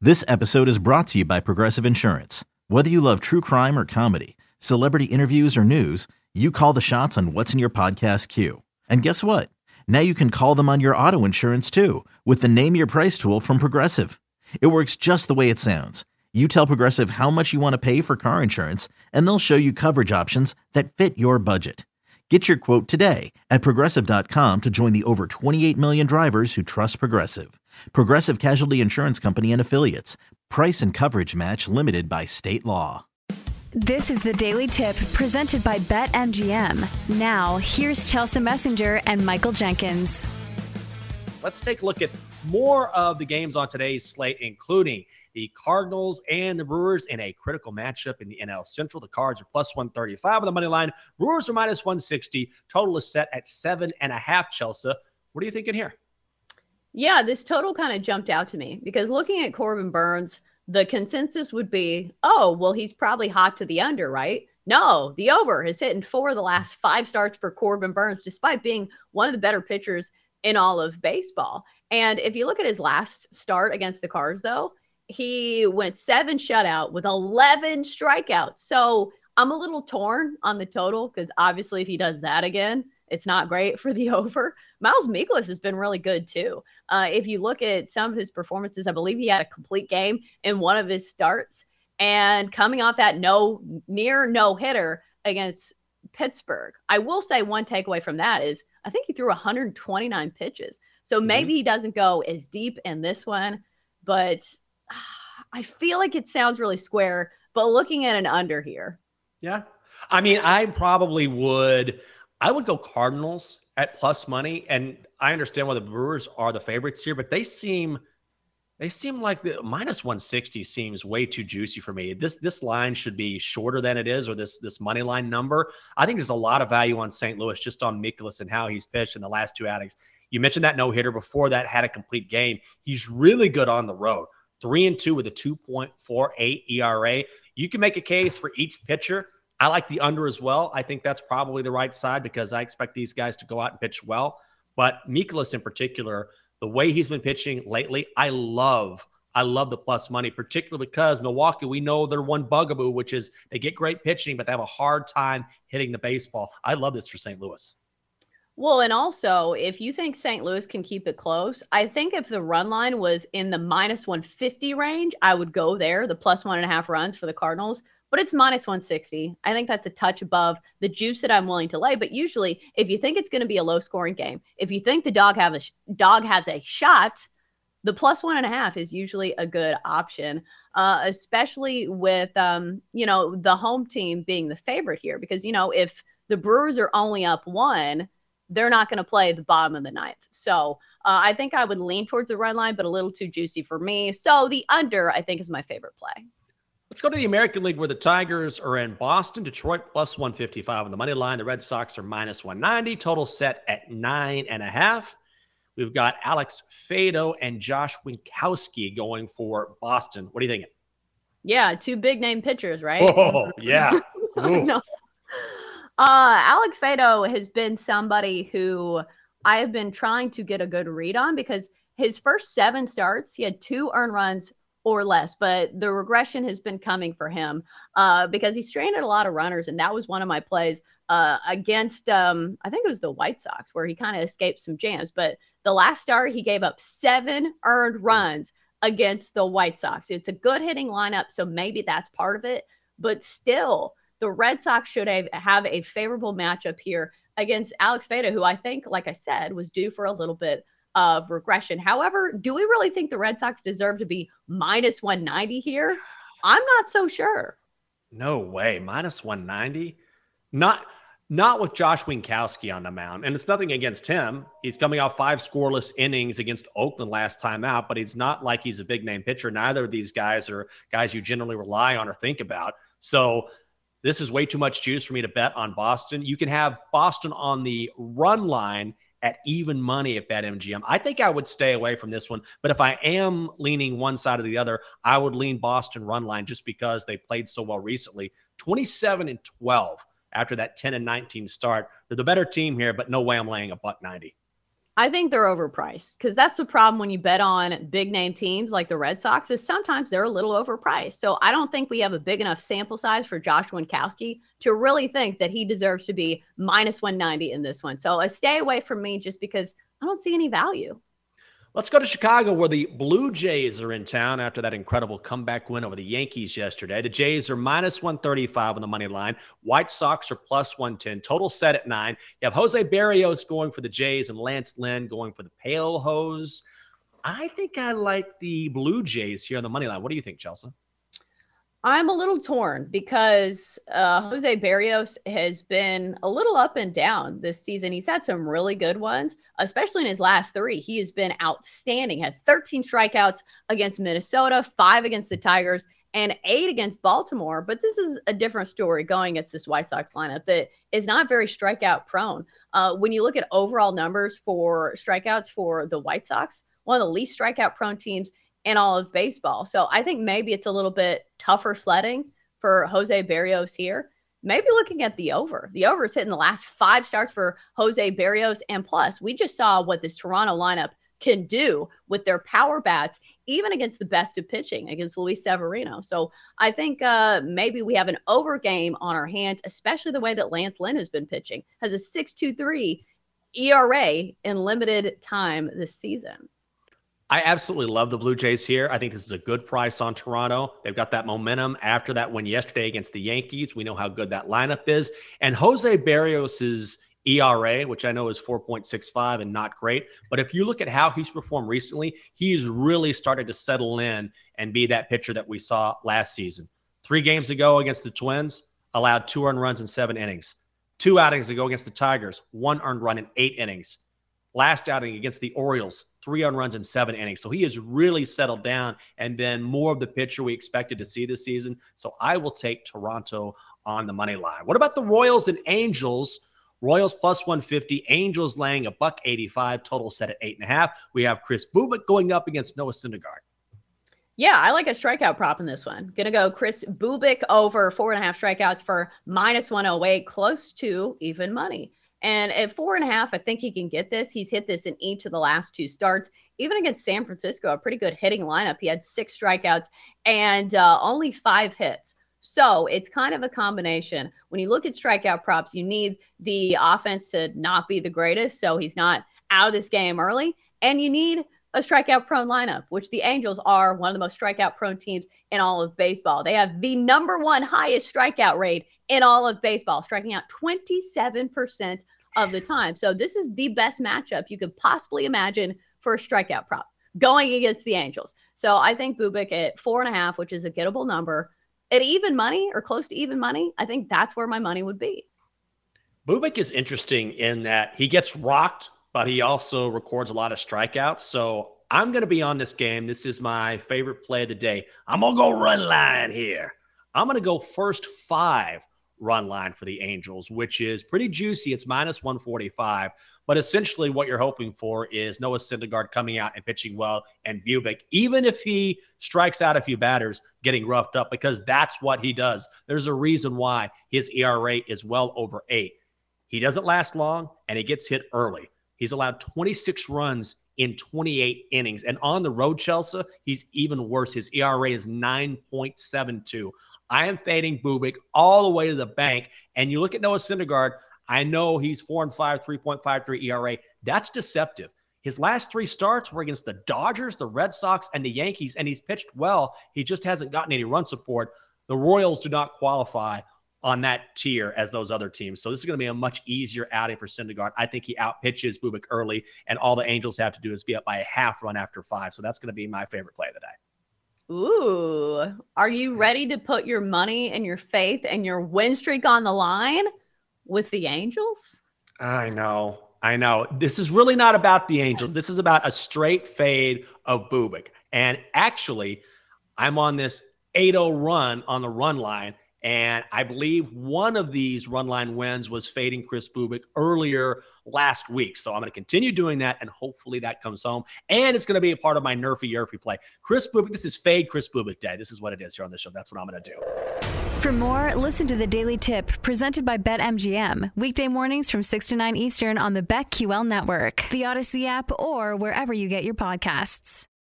This episode is brought to you by Progressive Insurance. Whether you love true crime or comedy, celebrity interviews or news, you call the shots on what's in your podcast queue. And guess what? Now you can call them on your auto insurance too with the Name Your Price tool from Progressive. It works just the way it sounds. You tell Progressive how much you want to pay for car insurance, and they'll show you coverage options that fit your budget. Get your quote today at Progressive.com to join the over 28 million drivers who trust Progressive. Progressive Casualty Insurance Company and Affiliates. Price and coverage match limited by state law. This is the Daily Tip presented by BetMGM. Now, here's Chelsea Messenger and Michael Jenkins. Let's take a look at more of the games on today's slate, including the Cardinals and the Brewers in a critical matchup in the NL Central. The Cards are plus 135 on the money line. Brewers are minus 160. Total is set at 7.5, Chelsea. What are you thinking here? Yeah, this total kind of jumped out to me because looking at Corbin Burnes, the consensus would be, oh, well, he's probably hot to the under, right? No, the over has hit in 4 of the last 5 starts for Corbin Burnes, despite being one of the better pitchers in all of baseball. And if you look at his last start against the Cards, though, he went 7 shutout with 11 strikeouts. So I'm a little torn on the total because obviously if he does that again, it's not great for the over. Miles Mikolas has been really good too. If you look at some of his performances, I believe he had a complete game in one of his starts. And coming off that near no hitter against Pittsburgh, I will say one takeaway from that is I think he threw 129 pitches. So maybe he doesn't go as deep in this one, but I feel like it sounds really square, but looking at an under here. Yeah. I mean, I would go Cardinals at plus money. And I understand why the Brewers are the favorites here, but they seem like the minus 160 seems way too juicy for me. This line should be shorter than it is, or this money line number. I think there's a lot of value on St. Louis just on Mikolas and how he's pitched in the last 2 outings. You mentioned that no-hitter before that had a complete game. He's really good on the road. 3-2 with a 2.48 ERA. You can make a case for each pitcher. I like the under as well. I think that's probably the right side because I expect these guys to go out and pitch well. But Mikolas in particular, the way he's been pitching lately, I love the plus money, particularly because Milwaukee, we know their one bugaboo, which is they get great pitching, but they have a hard time hitting the baseball. I love this for St. Louis. Well, and also, if you think St. Louis can keep it close, I think if the run line was in the minus 150 range, I would go there, the plus 1.5 runs for the Cardinals. But it's minus 160. I think that's a touch above the juice that I'm willing to lay. But usually, if you think it's going to be a low-scoring game, if you think the dog has a shot, the plus 1.5 is usually a good option, especially with the home team being the favorite here. Because if the Brewers are only up 1, they're not going to play the bottom of the 9th. So I think I would lean towards the run line, but a little too juicy for me. So the under, I think, is my favorite play. Let's go to the American League where the Tigers are in Boston. Detroit plus 155 on the money line. The Red Sox are minus 190. Total set at 9.5. We've got Alex Fado and Josh Winkowski going for Boston. What are you thinking? Yeah, 2 big name pitchers, right? Oh, yeah. No. Alex Fado has been somebody who I have been trying to get a good read on because his first 7 starts, he had 2 earned runs or less, but the regression has been coming for him because he stranded a lot of runners, and that was one of my plays against, I think it was the White Sox, where he kind of escaped some jams. But the last start, he gave up 7 earned runs against the White Sox. It's a good hitting lineup, so maybe that's part of it. But still, the Red Sox should have a favorable matchup here against Alex Fado, who I think, like I said, was due for a little bit of regression. However, do we really think the Red Sox deserve to be minus 190 here? I'm not so sure. No way. Minus 190? Not with Josh Winkowski on the mound. And it's nothing against him. He's coming off 5 scoreless innings against Oakland last time out, but he's not like he's a big name pitcher. Neither of these guys are guys you generally rely on or think about. So this is way too much juice for me to bet on Boston. You can have Boston on the run line at even money at BetMGM. I think I would stay away from this one, but if I am leaning one side or the other, I would lean Boston run line just because they played so well recently. 27-12 after that 10-19 start. They're the better team here, but no way I'm laying a $1.90. I think they're overpriced because that's the problem when you bet on big name teams like the Red Sox is sometimes they're a little overpriced. So I don't think we have a big enough sample size for Josh Winkowski to really think that he deserves to be minus 190 in this one. So a stay away from me just because I don't see any value. Let's go to Chicago, where the Blue Jays are in town after that incredible comeback win over the Yankees yesterday. The Jays are minus 135 on the money line. White Sox are plus 110. Total set at 9. You have Jose Barrios going for the Jays and Lance Lynn going for the Pale Hose. I think I like the Blue Jays here on the money line. What do you think, Chelsea? I'm a little torn because Jose Barrios has been a little up and down this season. He's had some really good ones, especially in his last 3. He has been outstanding. Had 13 strikeouts against Minnesota, 5 against the Tigers, and 8 against Baltimore. But this is a different story going against this White Sox lineup that is not very strikeout prone. When you look at overall numbers for strikeouts for the White Sox, one of the least strikeout prone teams in all of baseball. So I think maybe it's a little bit tougher sledding for Jose Barrios here. Maybe looking at the over. The over is hitting the last 5 starts for Jose Barrios. And plus, we just saw what this Toronto lineup can do with their power bats, even against the best of pitching, against Luis Severino. So I think maybe we have an over game on our hands, especially the way that Lance Lynn has been pitching. Has a 6.23 ERA in limited time this season. I absolutely love the Blue Jays here. I think this is a good price on Toronto. They've got that momentum after that win yesterday against the Yankees. We know how good that lineup is. And Jose Barrios's ERA, which I know is 4.65 and not great, but if you look at how he's performed recently, he's really started to settle in and be that pitcher that we saw last season. 3 games ago against the Twins, allowed 2 earned runs in 7 innings. 2 outings ago against the Tigers, 1 earned run in 8 innings. Last outing against the Orioles, 3 earned runs in 7 innings. So he has really settled down and been more of the pitcher we expected to see this season. So I will take Toronto on the money line. What about the Royals and Angels? Royals plus 150, Angels laying $1.85, total set at 8.5. We have Kris Bubic going up against Noah Syndergaard. Yeah, I like a strikeout prop in this one. Gonna go Kris Bubic over 4.5 strikeouts for minus 108, close to even money. And at 4.5, I think he can get this. He's hit this in each of the last 2 starts. Even against San Francisco, a pretty good hitting lineup. He had 6 strikeouts and only 5 hits. So it's kind of a combination. When you look at strikeout props, you need the offense to not be the greatest, so he's not out of this game early. And you need a strikeout prone lineup, which the Angels are one of the most strikeout prone teams in all of baseball. They have the #1 highest strikeout rate in all of baseball, striking out 27% of the time. So this is the best matchup you could possibly imagine for a strikeout prop going against the Angels. So I think Bubic at 4.5, which is a gettable number, at even money or close to even money, I think that's where my money would be. Bubic is interesting in that he gets rocked, but he also records a lot of strikeouts. So I'm going to be on this game. This is my favorite play of the day. I'm going to go run line here. I'm going to go first 5 run line for the Angels, which is pretty juicy. It's minus 145. But essentially what you're hoping for is Noah Syndergaard coming out and pitching well, and Bubic, even if he strikes out a few batters, getting roughed up, because that's what he does. There's a reason why his ERA is well over 8. He doesn't last long, and he gets hit early. He's allowed 26 runs in 28 innings. And on the road, Chelsea, he's even worse. His ERA is 9.72. I am fading Bubic all the way to the bank. And you look at Noah Syndergaard, I know he's 4-5, 3.53 ERA. That's deceptive. His last 3 starts were against the Dodgers, the Red Sox, and the Yankees, and he's pitched well. He just hasn't gotten any run support. The Royals do not qualify on that tier as those other teams. So this is going to be a much easier outing for Syndergaard. I think he outpitches Bubic early, and all the Angels have to do is be up by a half run after 5. So that's going to be my favorite play of the day. Ooh, are you ready to put your money and your faith and your win streak on the line with the Angels? I know. This is really not about the Angels. This is about a straight fade of Bubic. And actually, I'm on this 8-0 run on the run line. And I believe one of these run line wins was fading Kris Bubic earlier last week. So I'm going to continue doing that, and hopefully that comes home. And it's going to be a part of my nerfy play. Kris Bubic, this is Fade Kris Bubic Day. This is what it is here on the show. That's what I'm going to do. For more, listen to the Daily Tip presented by BetMGM. Weekday mornings from 6 to 9 Eastern on the BetQL network, the Odyssey app, or wherever you get your podcasts.